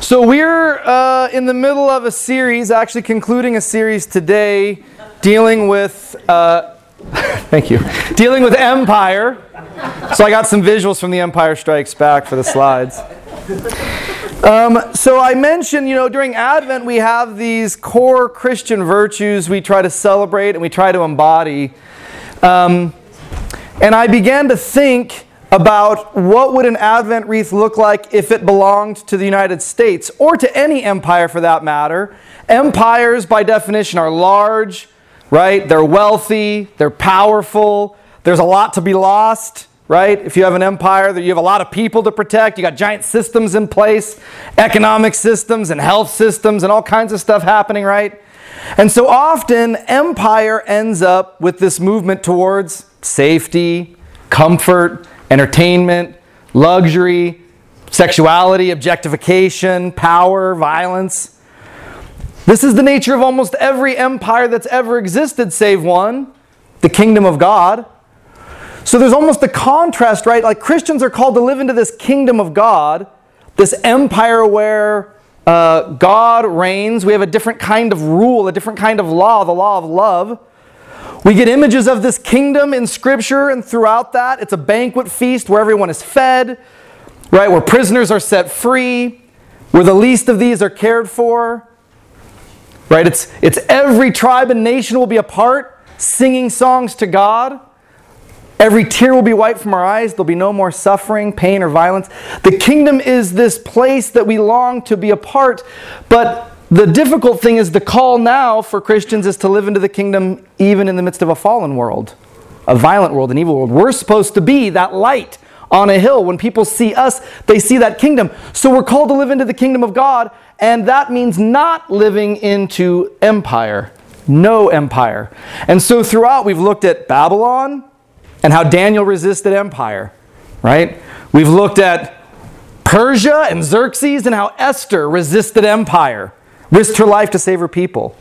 So we're in the middle of a series, actually concluding a series today, dealing with, thank you, dealing with empire. So I got some visuals from The Empire Strikes Back for the slides. So I mentioned, during Advent we have these core Christian virtues we try to celebrate and we try to embody. And I began to think about what would an Advent wreath look like if it belonged to the United States, or to any empire for that matter. Empires, by definition, are large, right? They're wealthy, they're powerful, there's a lot to be lost, right? If you have an empire, you have a lot of people to protect, you got giant systems in place, economic systems and health systems and all kinds of stuff happening, right? And so often, empire ends up with this movement towards safety, comfort, entertainment, luxury, sexuality, objectification, power, violence. This is the nature of almost every empire that's ever existed, save one, the kingdom of God. So there's almost a contrast, right? Like Christians are called to live into this kingdom of God, this empire where God reigns. We have a different kind of rule, a different kind of law, the law of love. We get images of this kingdom in Scripture, and throughout that, it's a banquet feast where everyone is fed, right? Where prisoners are set free, where the least of these are cared for, right? It's every tribe and nation will be a part, singing songs to God. Every tear will be wiped from our eyes. There'll be no more suffering, pain, or violence. The kingdom is this place that we long to be a part, but the difficult thing is the call now for Christians is to live into the kingdom even in the midst of a fallen world, a violent world, an evil world. We're supposed to be that light on a hill. When people see us, they see that kingdom. So we're called to live into the kingdom of God, and that means not living into empire, no empire. And so throughout we've looked at Babylon and how Daniel resisted empire, right? We've looked at Persia and Xerxes and how Esther resisted empire, risked her life to save her people.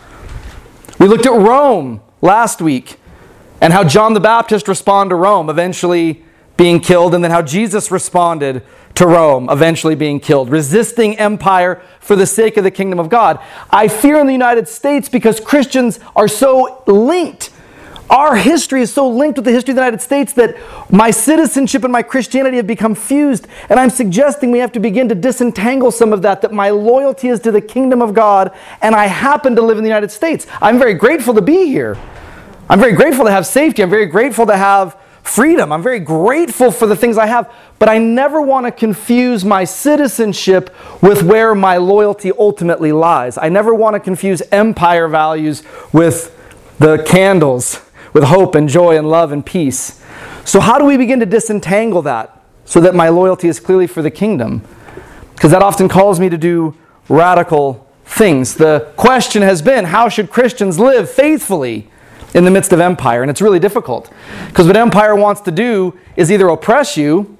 We looked at Rome last week and how John the Baptist responded to Rome, eventually being killed, and then how Jesus responded to Rome, eventually being killed, resisting empire for the sake of the kingdom of God. I fear in the United States because Christians are so linked. Our history is so linked with the history of the United States that my citizenship and my Christianity have become fused. And I'm suggesting we have to begin to disentangle some of that my loyalty is to the kingdom of God, and I happen to live in the United States. I'm very grateful to be here. I'm very grateful to have safety. I'm very grateful to have freedom. I'm very grateful for the things I have. But I never want to confuse my citizenship with where my loyalty ultimately lies. I never want to confuse empire values with the candles, with hope and joy and love and peace. So how do we begin to disentangle that so that my loyalty is clearly for the kingdom? Because that often calls me to do radical things. The question has been, how should Christians live faithfully in the midst of empire? And it's really difficult. Because what empire wants to do is either oppress you,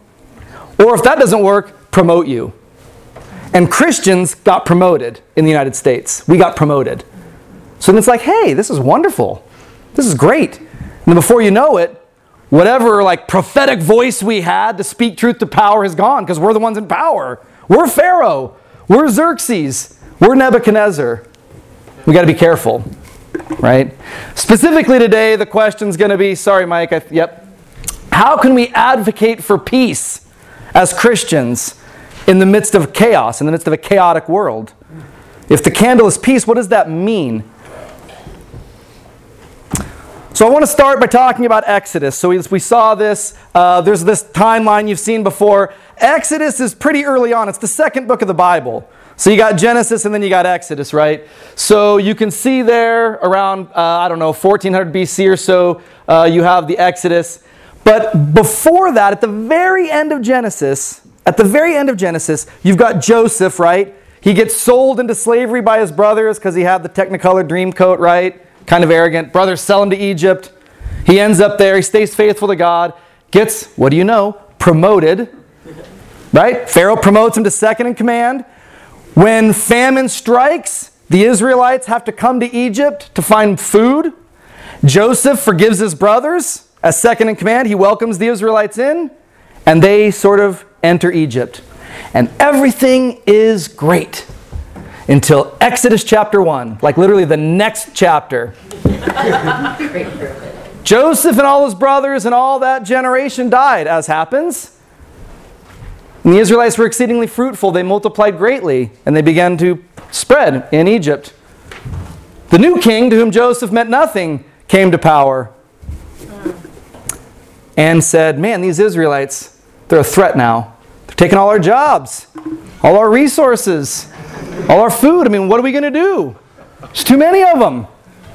or if that doesn't work, promote you. And Christians got promoted in the United States. We got promoted. So then it's like, hey, this is wonderful. This is great. And then before you know it, whatever prophetic voice we had to speak truth to power has gone, because we're the ones in power. We're Pharaoh. We're Xerxes. We're Nebuchadnezzar. We got to be careful, right? Specifically today, the question's going to be, sorry, Mike, how can we advocate for peace as Christians in the midst of chaos, in the midst of a chaotic world? If the candle is peace, what does that mean? So I want to start by talking about Exodus. So we saw this. There's this timeline you've seen before. Exodus is pretty early on. It's the second book of the Bible. So you got Genesis and then you got Exodus, right? So you can see there around, 1400 BC or so, you have the Exodus. But before that, at the very end of Genesis, you've got Joseph, right? He gets sold into slavery by his brothers because he had the Technicolor dream coat, right? Kind of arrogant. Brothers sell him to Egypt. He ends up there. He stays faithful to God. Gets, promoted. Right? Pharaoh promotes him to second in command. When famine strikes, the Israelites have to come to Egypt to find food. Joseph forgives his brothers as second in command. He welcomes the Israelites in, and they sort of enter Egypt. and everything is great. Until Exodus chapter 1, like literally the next chapter. Joseph and all his brothers and all that generation died, as happens. And the Israelites were exceedingly fruitful. They multiplied greatly, and they began to spread in Egypt. The new king, to whom Joseph meant nothing, came to power and said, man, these Israelites, they're a threat now. They're taking all our jobs, all our resources, all our food. I mean, what are we going to do? There's too many of them.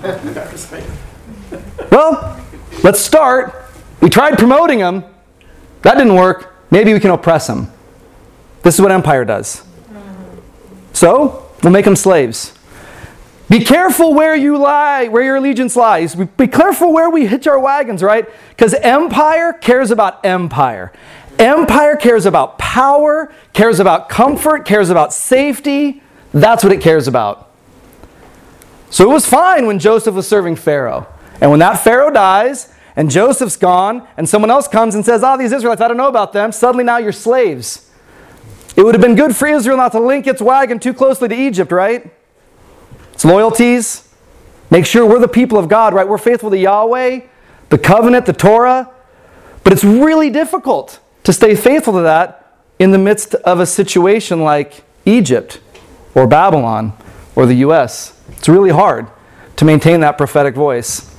Well, let's start. We tried promoting them. That didn't work. Maybe we can oppress them. This is what empire does. So, we'll make them slaves. Be careful where you lie, where your allegiance lies. Be careful where we hitch our wagons, right? Because empire cares about empire. Empire cares about power, cares about comfort, cares about safety. That's what it cares about. So it was fine when Joseph was serving Pharaoh. And when that Pharaoh dies, and Joseph's gone, and someone else comes and says, these Israelites, I don't know about them. Suddenly now you're slaves. It would have been good for Israel not to link its wagon too closely to Egypt, right? It's loyalties. Make sure we're the people of God, right? We're faithful to Yahweh, the covenant, the Torah. But it's really difficult to stay faithful to that in the midst of a situation like Egypt or Babylon or the U.S. It's really hard to maintain that prophetic voice.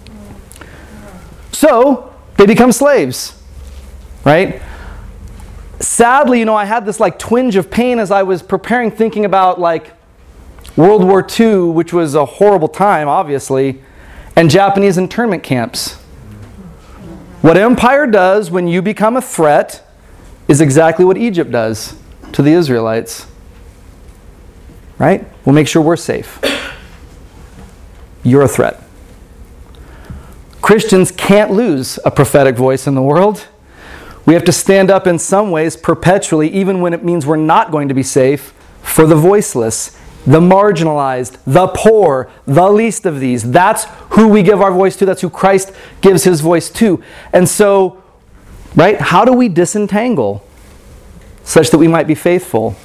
So, they become slaves, right? Sadly, I had this twinge of pain as I was preparing, thinking about World War II, which was a horrible time, obviously, and Japanese internment camps. What empire does when you become a threat is exactly what Egypt does to the Israelites. Right? We'll make sure we're safe. You're a threat. Christians can't lose a prophetic voice in the world. We have to stand up in some ways perpetually, even when it means we're not going to be safe, for the voiceless, the marginalized, the poor, the least of these. That's who we give our voice to. That's who Christ gives his voice to. And so, right, how do we disentangle such that we might be faithful?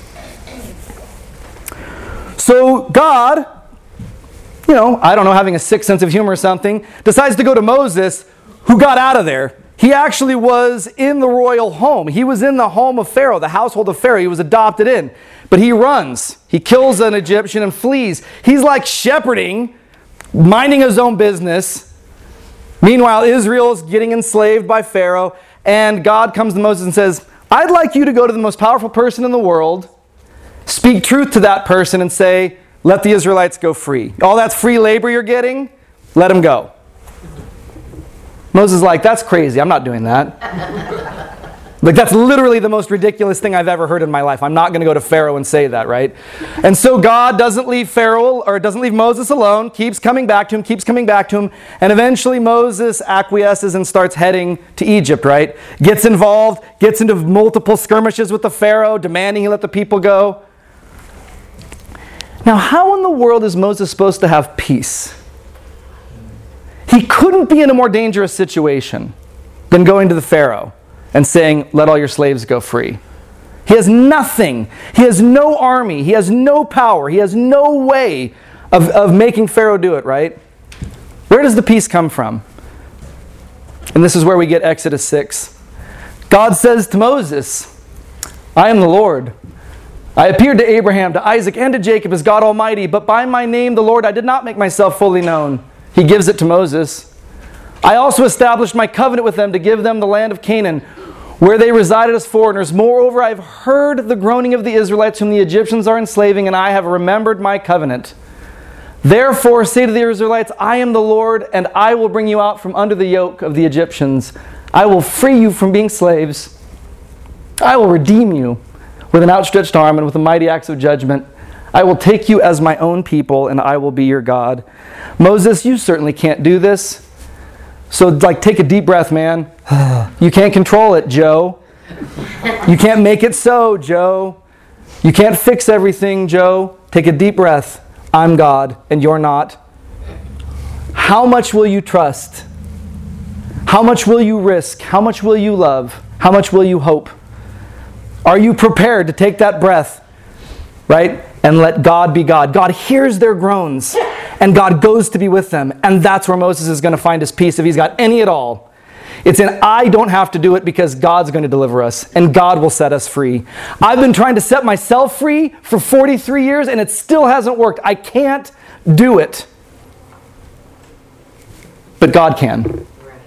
So God, I don't know, having a sick sense of humor or something, decides to go to Moses, who got out of there. He actually was in the royal home. He was in the home of Pharaoh, the household of Pharaoh. He was adopted in. But he runs. He kills an Egyptian and flees. He's like shepherding, minding his own business. Meanwhile, Israel's getting enslaved by Pharaoh. And God comes to Moses and says, I'd like you to go to the most powerful person in the world, speak truth to that person and say, let the Israelites go free. All that's free labor you're getting, let them go. Moses is like, that's crazy. I'm not doing that. That's literally the most ridiculous thing I've ever heard in my life. I'm not going to go to Pharaoh and say that, right? And so God doesn't leave Pharaoh, or doesn't leave Moses alone, keeps coming back to him, and eventually Moses acquiesces and starts heading to Egypt, right? Gets involved, gets into multiple skirmishes with the Pharaoh, demanding he let the people go. Now, how in the world is Moses supposed to have peace? He couldn't be in a more dangerous situation than going to the Pharaoh and saying, let all your slaves go free. He has nothing. He has no army. He has no power. He has no way of making Pharaoh do it, right? Where does the peace come from? And this is where we get Exodus 6. God says to Moses, I am the Lord. I appeared to Abraham, to Isaac, and to Jacob as God Almighty, but by my name, the Lord, I did not make myself fully known. He gives it to Moses. I also established my covenant with them to give them the land of Canaan, where they resided as foreigners. Moreover, I have heard the groaning of the Israelites whom the Egyptians are enslaving, and I have remembered my covenant. Therefore, say to the Israelites, I am the Lord, and I will bring you out from under the yoke of the Egyptians. I will free you from being slaves. I will redeem you with an outstretched arm and with mighty acts of judgment. I will take you as my own people, and I will be your God. Moses, you certainly can't do this. So, take a deep breath, man. You can't control it, Joe. You can't make it so, Joe. You can't fix everything, Joe. Take a deep breath. I'm God, and you're not. How much will you trust? How much will you risk? How much will you love? How much will you hope? Are you prepared to take that breath, right? And let God be God. God hears their groans, and God goes to be with them. And that's where Moses is going to find his peace, if he's got any at all. It's in, I don't have to do it because God's going to deliver us, and God will set us free. I've been trying to set myself free for 43 years, and it still hasn't worked. I can't do it. But God can.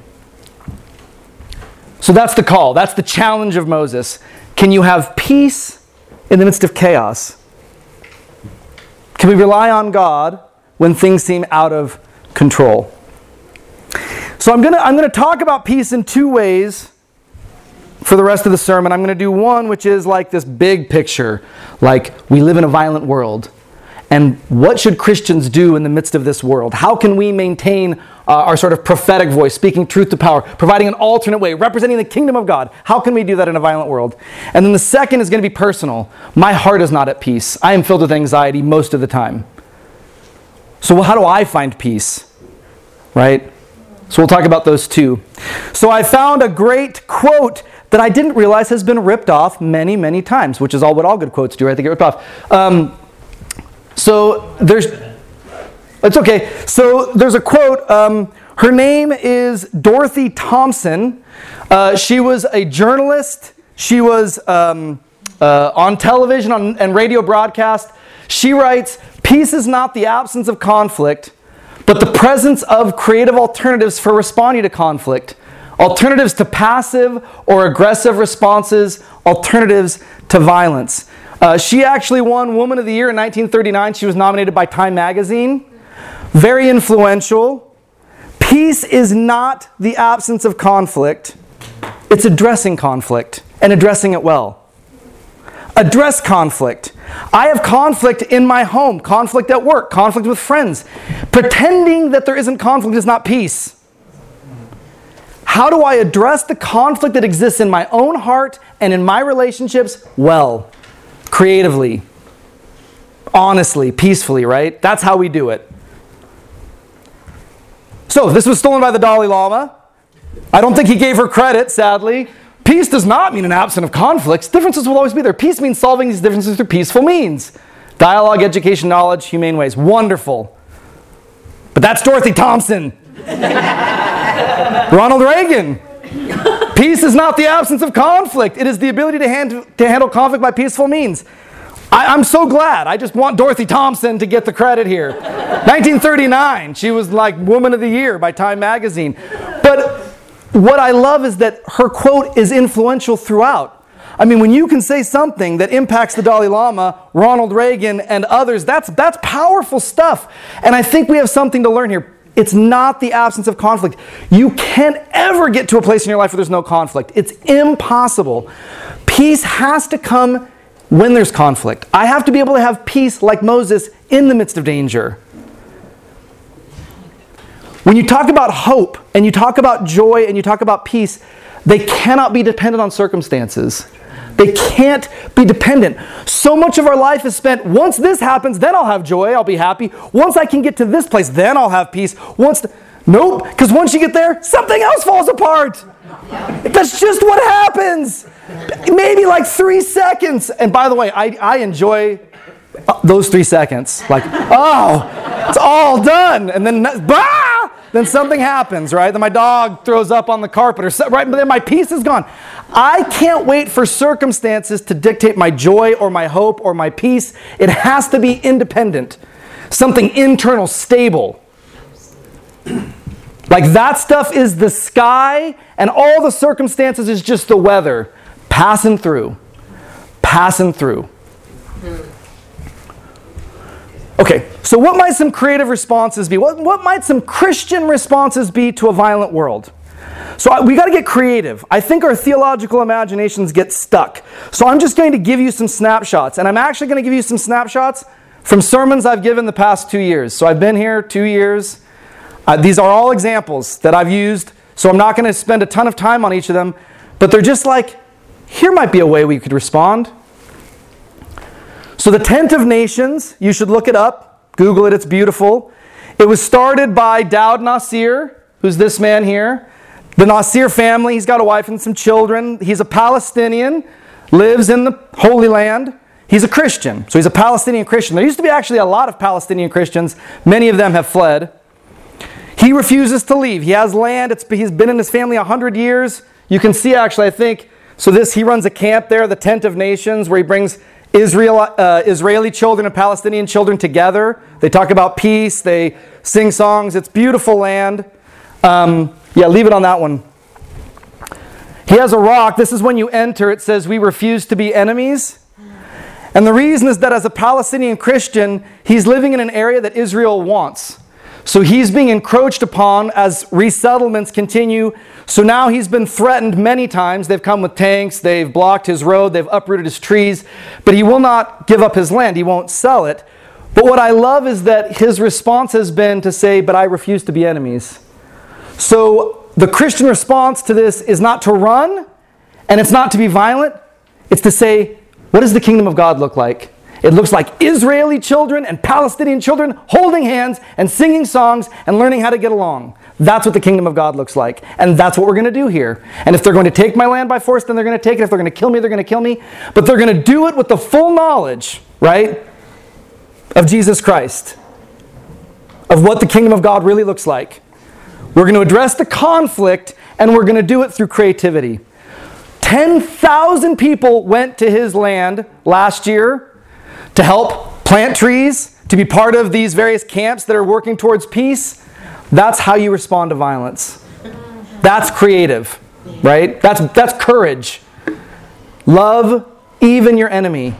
So that's the call. That's the challenge of Moses. Can you have peace in the midst of chaos? Can we rely on God when things seem out of control? So I'm going to talk about peace in two ways for the rest of the sermon. I'm going to do one, which is like this big picture, like we live in a violent world. And what should Christians do in the midst of this world? How can we maintain our sort of prophetic voice, speaking truth to power, providing an alternate way, representing the kingdom of God? How can we do that in a violent world? And then the second is going to be personal. My heart is not at peace. I am filled with anxiety most of the time. So how do I find peace? Right? So we'll talk about those two. So I found a great quote that I didn't realize has been ripped off many, many times, which is what all good quotes do, right? They get ripped off. It's okay. So there's a quote. Her name is Dorothy Thompson. She was a journalist. She was on television and radio broadcast. She writes, "Peace is not the absence of conflict, but the presence of creative alternatives for responding to conflict. Alternatives to passive or aggressive responses, alternatives to violence." She actually won Woman of the Year in 1939. She was nominated by Time magazine. Very influential. Peace is not the absence of conflict. It's addressing conflict and addressing it well. Address conflict. I have conflict in my home, conflict at work, conflict with friends. Pretending that there isn't conflict is not peace. How do I address the conflict that exists in my own heart and in my relationships well? Creatively, honestly, peacefully, right? That's how we do it. So, this was stolen by the Dalai Lama. I don't think he gave her credit, sadly. Peace does not mean an absence of conflicts. Differences will always be there. Peace means solving these differences through peaceful means. Dialogue, education, knowledge, humane ways. Wonderful. But that's Dorothy Thompson. Ronald Reagan. Peace is not the absence of conflict. It is the ability to handle conflict by peaceful means. I'm so glad. I just want Dorothy Thompson to get the credit here. 1939, she was like Woman of the Year by Time magazine. But what I love is that her quote is influential throughout. I mean, when you can say something that impacts the Dalai Lama, Ronald Reagan, and others, that's powerful stuff. And I think we have something to learn here. It's not the absence of conflict. You can't ever get to a place in your life where there's no conflict. It's impossible. Peace has to come when there's conflict. I have to be able to have peace like Moses in the midst of danger. When you talk about hope and you talk about joy and you talk about peace, they cannot be dependent on circumstances. They can't be dependent. So much of our life is spent, once this happens, then I'll have joy, I'll be happy. Once I can get to this place, then I'll have peace. Nope, because once you get there, something else falls apart. That's just what happens. Maybe like 3 seconds. And by the way, I enjoy those 3 seconds. Like, oh, it's all done. And then, then something happens, right? Then my dog throws up on the carpet, right? But then my peace is gone. I can't wait for circumstances to dictate my joy or my hope or my peace. It has to be independent. Something internal, stable. Like that stuff is the sky, and all the circumstances is just the weather. Passing through. Passing through. Okay, so what might some creative responses be? What might some Christian responses be to a violent world? So we got to get creative. I think our theological imaginations get stuck. So I'm just going to give you some snapshots. And I'm actually going to give you some snapshots from sermons I've given the past 2 years. So I've been here 2 years. These are all examples that I've used. So I'm not going to spend a ton of time on each of them. But they're just like, here might be a way we could respond. So the Tent of Nations, you should look it up. Google it, it's beautiful. It was started by Dowd Nasir, who's this man here. The Nasir family, he's got a wife and some children. He's a Palestinian. lives in the Holy Land. He's a Christian, so he's a Palestinian Christian. There used to be actually a lot of Palestinian Christians. Many of them have fled. He refuses to leave. He has land. He's been in his family 100 years. You can see actually, I think, so he runs a camp there, the Tent of Nations, where he brings Israeli children and Palestinian children together. They talk about peace. They sing songs. It's beautiful land. Leave it on that one. He has a rock. This is when you enter. It says, "We refuse to be enemies." And the reason is that as a Palestinian Christian, he's living in an area that Israel wants. So he's being encroached upon as resettlements continue. So now he's been threatened many times. They've come with tanks. They've blocked his road. They've uprooted his trees. But he will not give up his land. He won't sell it. But what I love is that his response has been to say, "But I refuse to be enemies." So the Christian response to this is not to run, and it's not to be violent. It's to say, what does the kingdom of God look like? It looks like Israeli children and Palestinian children holding hands and singing songs and learning how to get along. That's what the kingdom of God looks like. And that's what we're going to do here. And if they're going to take my land by force, then they're going to take it. If they're going to kill me, they're going to kill me. But they're going to do it with the full knowledge, right, of Jesus Christ, of what the kingdom of God really looks like. We're going to address the conflict, and we're going to do it through creativity. 10,000 people went to his land last year to help plant trees, to be part of these various camps that are working towards peace. That's how you respond to violence. That's creative, right? That's courage. Love even your enemy.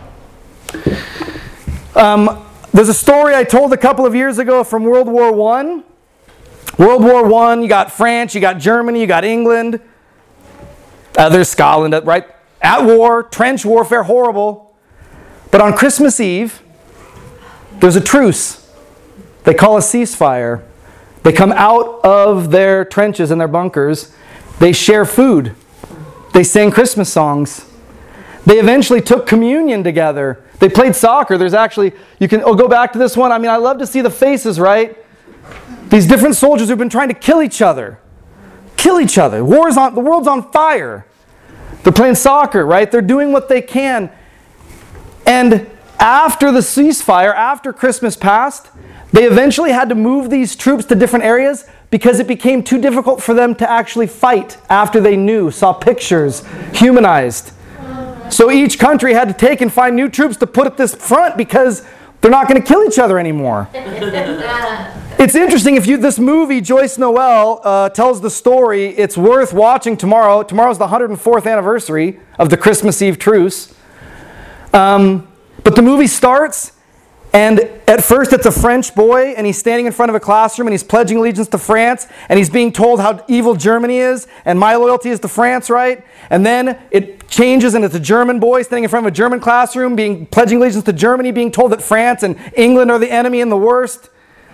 There's a story I told a couple of years ago from World War I. World War I, you got France, you got Germany, you got England. There's Scotland, right? At war, trench warfare, horrible. But on Christmas Eve, there's a truce. They call a ceasefire. They come out of their trenches and their bunkers. They share food. They sang Christmas songs. They eventually took communion together. They played soccer. There's actually, go back to this one. I mean, I love to see the faces, right? These different soldiers who've been trying to kill each other. Kill each other. The world's on fire. They're playing soccer, right? They're doing what they can. And after the ceasefire, after Christmas passed, they eventually had to move these troops to different areas because it became too difficult for them to actually fight after they saw pictures, humanized. So each country had to take and find new troops to put at this front because they're not going to kill each other anymore. It's interesting, this movie, Joyce Noel, tells the story. It's worth watching tomorrow. Tomorrow's the 104th anniversary of the Christmas Eve truce. But the movie starts, and at first it's a French boy, and he's standing in front of a classroom, and he's pledging allegiance to France, and he's being told how evil Germany is, and my loyalty is to France, right? And then it changes, and it's a German boy standing in front of a German classroom, pledging allegiance to Germany, being told that France and England are the enemy and the worst.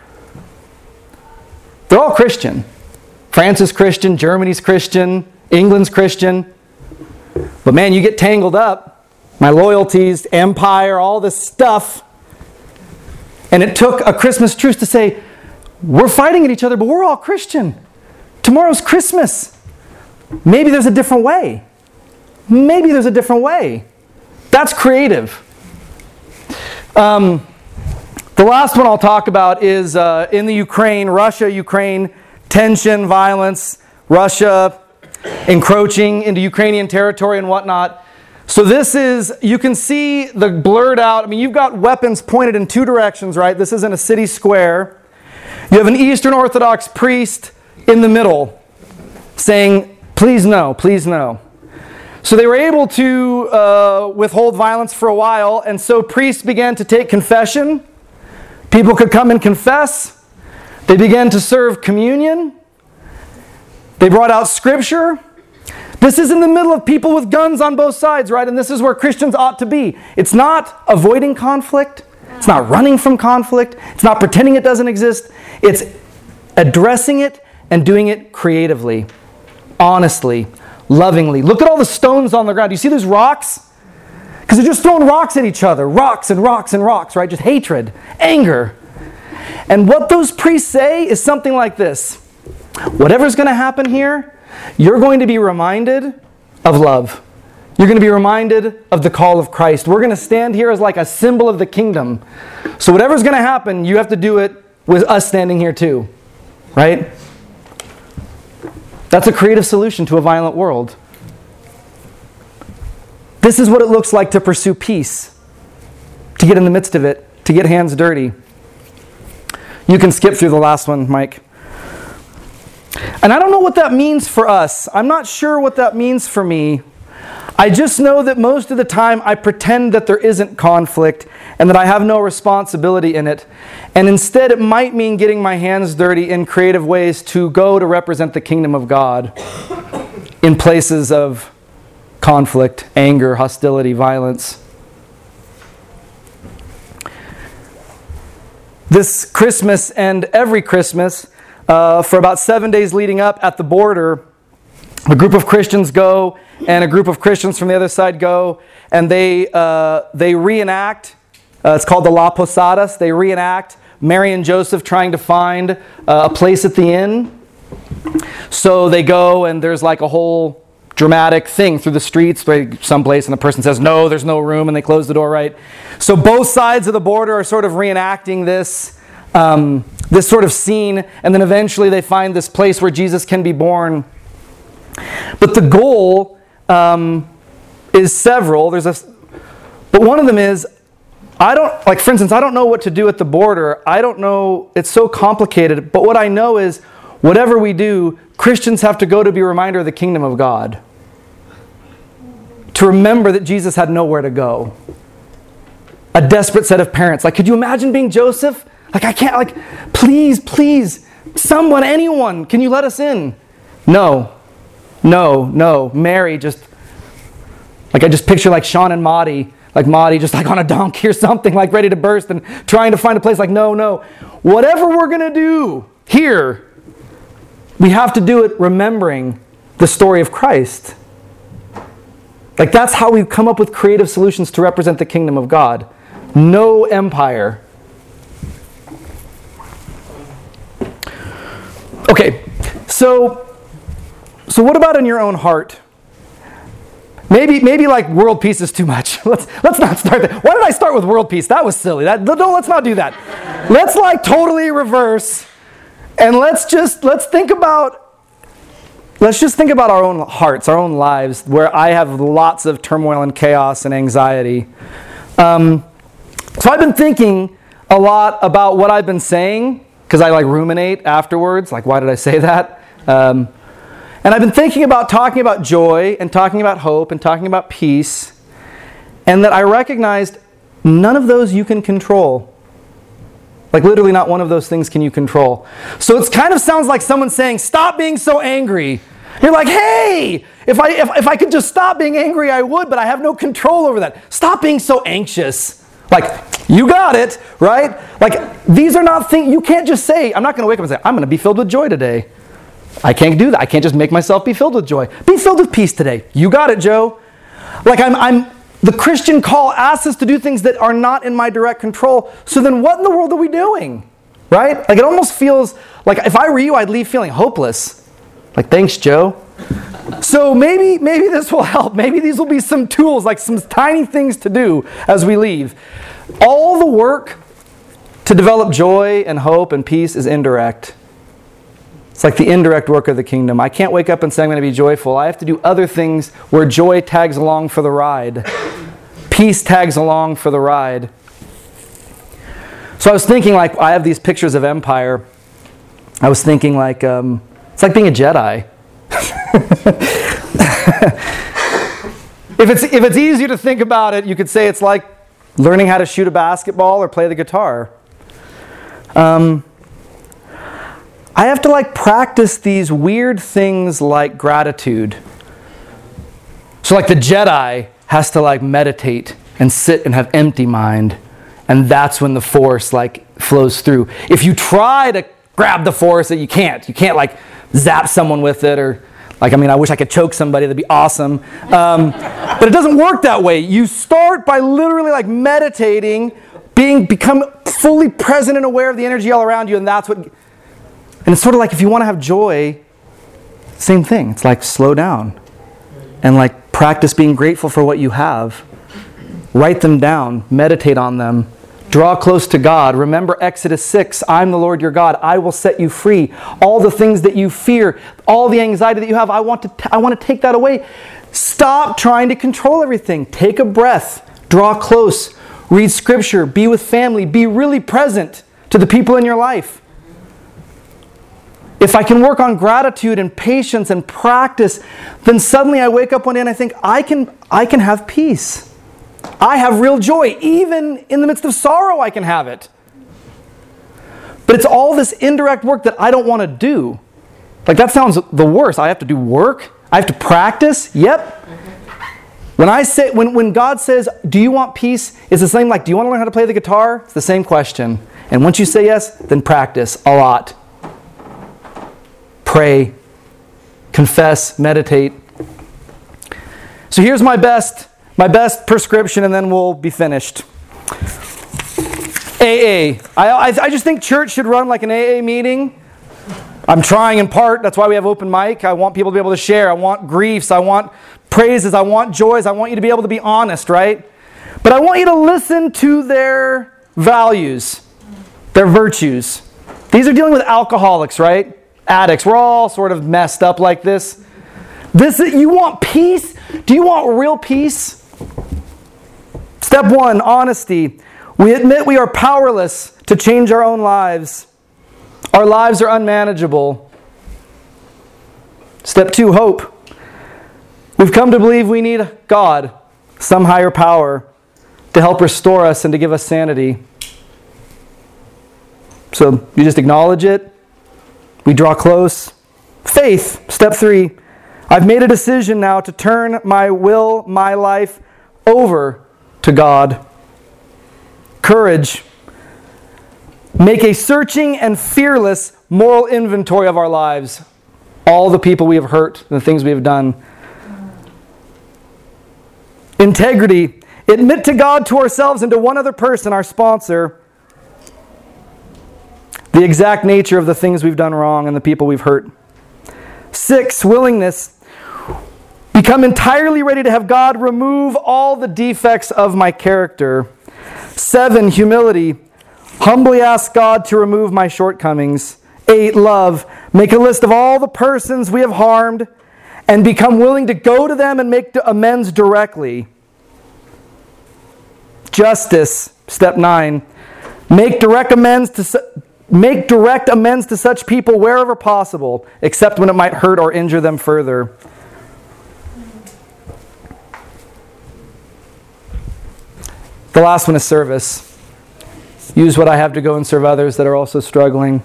They're all Christian. France is Christian, Germany's Christian, England's Christian. But man, you get tangled up. My loyalties, empire, all this stuff. And it took a Christmas truce to say, we're fighting at each other, but we're all Christian. Tomorrow's Christmas. Maybe there's a different way. Maybe there's a different way. That's creative. The last one I'll talk about is in the Ukraine, Russia-Ukraine tension, violence, Russia encroaching into Ukrainian territory and whatnot. So this is, you can see the blurred out, you've got weapons pointed in two directions, right? This is in a city square. You have an Eastern Orthodox priest in the middle saying, please no, please no. So they were able to withhold violence for a while, and so priests began to take confession. People could come and confess. They began to serve communion. They brought out scripture. This is in the middle of people with guns on both sides, right? And this is where Christians ought to be. It's not avoiding conflict. It's not running from conflict. It's not pretending it doesn't exist. It's addressing it and doing it creatively, honestly, lovingly. Look at all the stones on the ground. Do you see those rocks? Because they're just throwing rocks at each other. Rocks and rocks and rocks, right? Just hatred, anger. And what those priests say is something like this. Whatever's going to happen here, you're going to be reminded of love. You're going to be reminded of the call of Christ. We're going to stand here as like a symbol of the kingdom. So whatever's going to happen, you have to do it with us standing here too. Right? That's a creative solution to a violent world. This is what it looks like to pursue peace. To get in the midst of it. To get hands dirty. You can skip through the last one, Mike. And I don't know what that means for us. I'm not sure what that means for me. I just know that most of the time I pretend that there isn't conflict and that I have no responsibility in it. And instead it might mean getting my hands dirty in creative ways to go to represent the kingdom of God in places of conflict, anger, hostility, violence. This Christmas and every Christmas, for about 7 days leading up at the border, a group of Christians go and a group of Christians from the other side go, and they reenact, it's called the La Posadas, they reenact Mary and Joseph trying to find a place at the inn. So they go and there's like a whole dramatic thing through the streets, someplace, and the person says, no, there's no room, and they close the door, right? So both sides of the border are sort of reenacting this sort of scene, and then eventually they find this place where Jesus can be born. But the goal is several. But one of them is, for instance, I don't know what to do at the border. I don't know, it's so complicated. But what I know is, whatever we do, Christians have to go to be a reminder of the kingdom of God. To remember that Jesus had nowhere to go. A desperate set of parents. Like, could you imagine being Joseph? Like, I can't, please, someone, anyone, can you let us in? No. Mary I just picture like Sean and Maudie, like Maudie just like on a donkey or something, like ready to burst and trying to find a place. Like, no. Whatever we're going to do here, we have to do it remembering the story of Christ. Like, that's how we've come up with creative solutions to represent the kingdom of God. No empire. Okay, so what about in your own heart? Maybe like world peace is too much. Let's not start there. Why did I start with world peace? That was silly. No, let's not do that. Let's totally reverse, and let's just think about our own hearts, our own lives, where I have lots of turmoil and chaos and anxiety. So I've been thinking a lot about what I've been saying, because I ruminate afterwards, why did I say that? And I've been thinking about talking about joy and talking about hope and talking about peace, and that I recognized none of those you can control. Literally not one of those things can you control. So it kind of sounds like someone saying, stop being so angry. You're like, hey, if I could just stop being angry, I would, but I have no control over that. Stop being so anxious. You got it, right? These are not things, you can't just say, I'm not going to wake up and say, I'm going to be filled with joy today. I can't do that. I can't just make myself be filled with joy. Be filled with peace today. You got it, Joe. The Christian call asks us to do things that are not in my direct control. So then what in the world are we doing? Right? It almost feels like if I were you, I'd leave feeling hopeless. Thanks, Joe. So maybe this will help. Maybe these will be some tools, some tiny things to do as we leave. All the work to develop joy and hope and peace is indirect. It's like the indirect work of the kingdom. I can't wake up and say I'm going to be joyful. I have to do other things where joy tags along for the ride. Peace tags along for the ride. So I was thinking, I have these pictures of empire. I was thinking, it's like being a Jedi. If it's easier to think about it, you could say it's like learning how to shoot a basketball or play the guitar. I have to practice these weird things like gratitude. So the Jedi has to meditate and sit and have empty mind, and that's when the force flows through. If you try to grab the force, you can't zap someone with it, or I wish I could choke somebody, that'd be awesome. But it doesn't work that way. You start by literally meditating, become fully present and aware of the energy all around you, and that's what. And it's sort of if you want to have joy, same thing. It's slow down and Practice being grateful for what you have. Write them down. Meditate on them. Draw close to God. Remember Exodus 6, I'm the Lord your God. I will set you free. All the things that you fear, all the anxiety that you have, I want to take that away. Stop trying to control everything. Take a breath. Draw close. Read Scripture. Be with family. Be really present to the people in your life. If I can work on gratitude and patience and practice, then suddenly I wake up one day and I think, I can have peace. I have real joy. Even in the midst of sorrow, I can have it. But it's all this indirect work that I don't want to do. Like, that sounds the worst. I have to do work? I have to practice? Yep. When God says, do you want peace? It's the same like, do you want to learn how to play the guitar? It's the same question. And once you say yes, then practice a lot. Pray. Confess. Meditate. So here's my best prescription, and then we'll be finished. AA. I just think church should run like an AA meeting. I'm trying in part. That's why we have open mic. I want people to be able to share. I want griefs. I want praises. I want joys. I want you to be able to be honest, right? But I want you to listen to their values, their virtues. These are dealing with alcoholics, right? Addicts. We're all sort of messed up like this. You want peace? Do you want real peace? Step 1, honesty. We admit we are powerless to change our own lives. Our lives are unmanageable. Step 2, hope. We've come to believe we need God, some higher power, to help restore us and to give us sanity. So you just acknowledge it. We draw close. Faith. Step 3. I've made a decision now to turn my will, my life over to God. Courage. Make a searching and fearless moral inventory of our lives. All the people we have hurt, the things we have done. Integrity. Admit to God, to ourselves, and to one other person, our sponsor, the exact nature of the things we've done wrong and the people we've hurt. 6, willingness. Become entirely ready to have God remove all the defects of my character. 7, humility. Humbly ask God to remove my shortcomings. 8, love. Make a list of all the persons we have harmed and become willing to go to them and make amends directly. Justice. Step 9. Make direct amends to such people wherever possible, except when it might hurt or injure them further. The last one is service. Use what I have to go and serve others that are also struggling.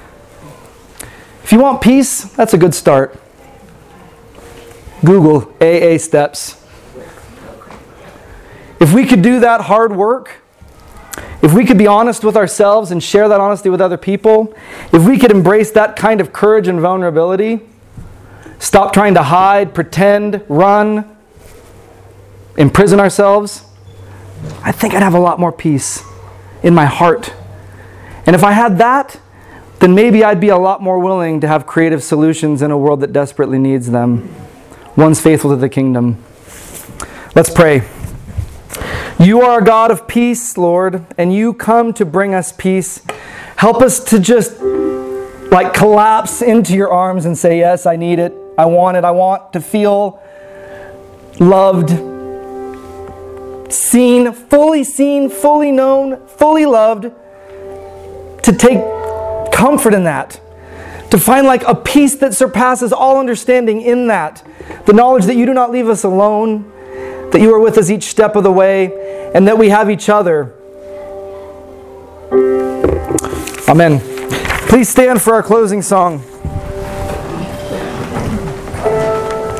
If you want peace, that's a good start. Google AA steps. If we could do that hard work, if we could be honest with ourselves and share that honesty with other people, if we could embrace that kind of courage and vulnerability, stop trying to hide, pretend, run, imprison ourselves, I think I'd have a lot more peace in my heart. And if I had that, then maybe I'd be a lot more willing to have creative solutions in a world that desperately needs them. One's faithful to the kingdom. Let's pray. You are a God of peace, Lord, and you come to bring us peace. Help us to just collapse into your arms and say, yes, I need it. I want it. I want to feel loved, seen, fully known, fully loved, to take comfort in that, to find a peace that surpasses all understanding in that, the knowledge that you do not leave us alone, that you are with us each step of the way, and that we have each other. Amen. Please stand for our closing song.